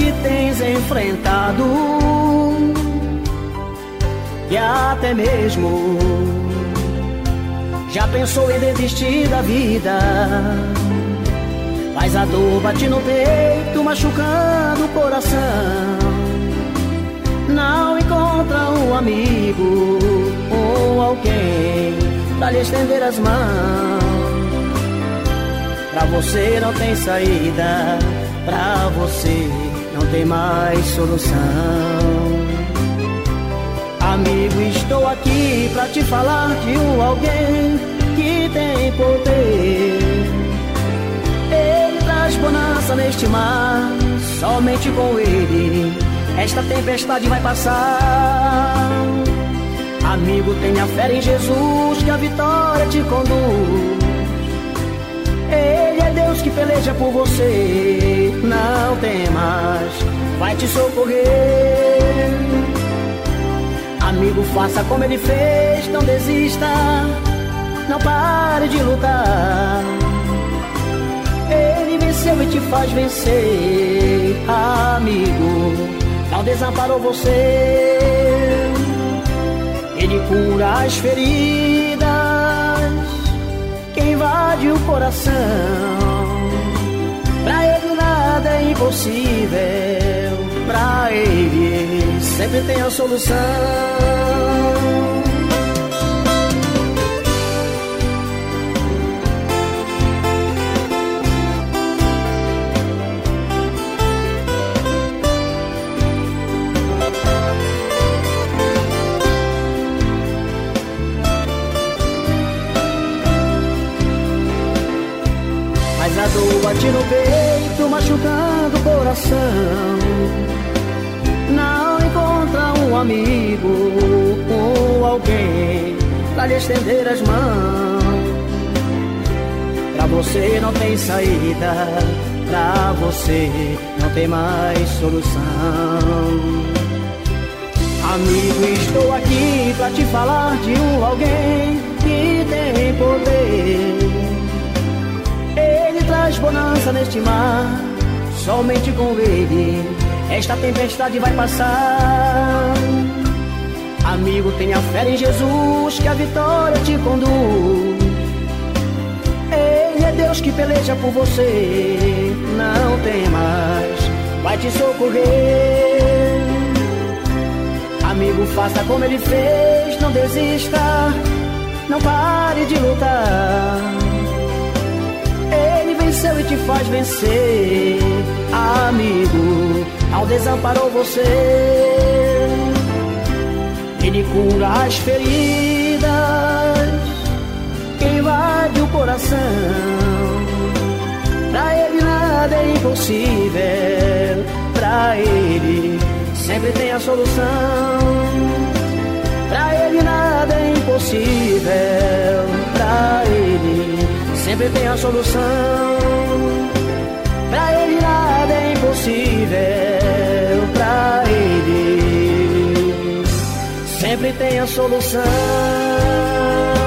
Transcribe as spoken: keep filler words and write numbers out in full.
que tens enfrentado, e até mesmo já pensou em desistir da vida, mas a dor bate no peito, machucando o coração. Não encontra um amigo ou alguém pra lhe estender as mãos. Pra você não tem saída, pra você não tem mais solução. Amigo, estou aqui pra te falar de um alguém que tem poder. Ele traz bonança neste mar, somente com ele esta tempestade vai passar. Amigo, tenha fé em Jesus, que a vitória te conduz. Ele é Deus que peleja por você, não temas, vai te socorrer. Amigo, faça como ele fez, não desista, não pare de lutar. Ele venceu e te faz vencer. Amigo, não desamparou você. Ele cura as feridas que invade o coração. Pra ele nada é impossível, pra ele sempre tem a solução. Mas a dor bate no peito, machucando o coração. Não encontra um amigo ou alguém pra lhe estender as mãos. Pra você não tem saída, pra você não tem mais solução. Amigo, estou aqui pra te falar de um alguém que tem poder. Ele traz bonança neste mar, somente com ele esta tempestade vai passar. Amigo, tenha fé em Jesus, que a vitória te conduz. Ele é Deus que peleja por você, não temas, vai te socorrer. Amigo, faça como ele fez, não desista, não pare de lutar. Ele venceu e te faz vencer. Amigo, não desamparou você. Ele cura as feridas que invade o coração. Pra ele nada é impossível, pra ele sempre tem a solução. Pra ele nada é impossível, pra ele sempre tem a solução. Pra ele nada é impossível, pra ele sempre tem a solução.